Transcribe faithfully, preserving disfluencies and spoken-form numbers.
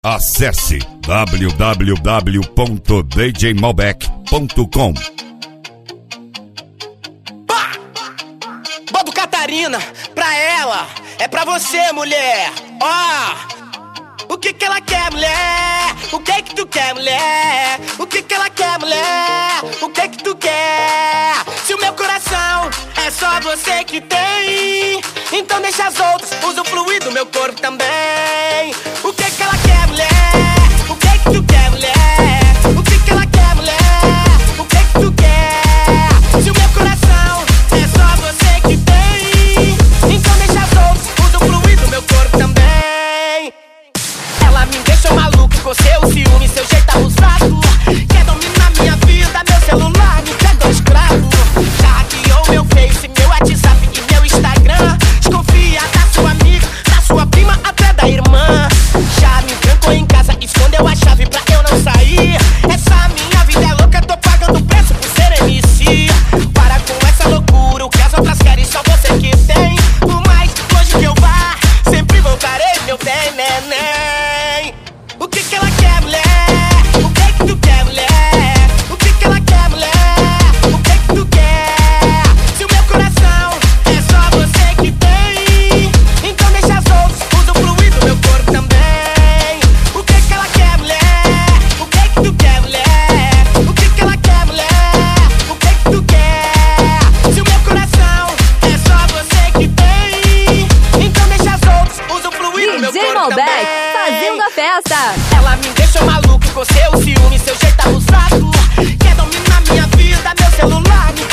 Acesse w w w ponto d j malbec ponto com. Bobo Catarina, pra ela, é pra você, mulher. Ó, oh, o que que ela quer, mulher? O que que tu quer, mulher? O que que ela quer, mulher? O que que tu quer? Se o meu coração é só você que tem, então deixa as outras usufruir do meu corpo também. O que que ela quer, mulher? O que que tu quer, mulher? O que que ela quer, mulher? O que que tu quer? Se o meu coração é só você que tem, então deixa as outras usufruir do meu corpo também. Ela me deixou maluco com seu ciúme, seu jeito abusado. Quer dominar minha vida, meu celular me pegou escravo. Já hackeou meu Face, meu WhatsApp e meu Instagram. Desconfia da sua amiga, da sua prima, até da irmã. Já me trancou em casa, escondeu a chave pra eu não sair. Essa minha vida é louca, tô pagando preço por ser M C. Para com essa loucura, o que as outras querem só você que tem. Por mais longe que eu vá, sempre voltarei, meu bem, neném. O que que ela quer, mulher? O que que tu quer, mulher? O que que ela quer, mulher? O que que tu quer? Se o meu coração é só você que tem, então deixa as outras usufruir do meu corpo também. O que que ela quer, mulher? O que que tu quer, mulher? O que que ela quer, mulher? O que que tu quer? Se o meu coração é só você que tem, então deixa as outras usufruir do meu D J corpo Malbec, também. fazendo a festa. Ela me deixou maluco com seu ciúme, seu jeito abusado. Quer dominar minha vida, meu celular me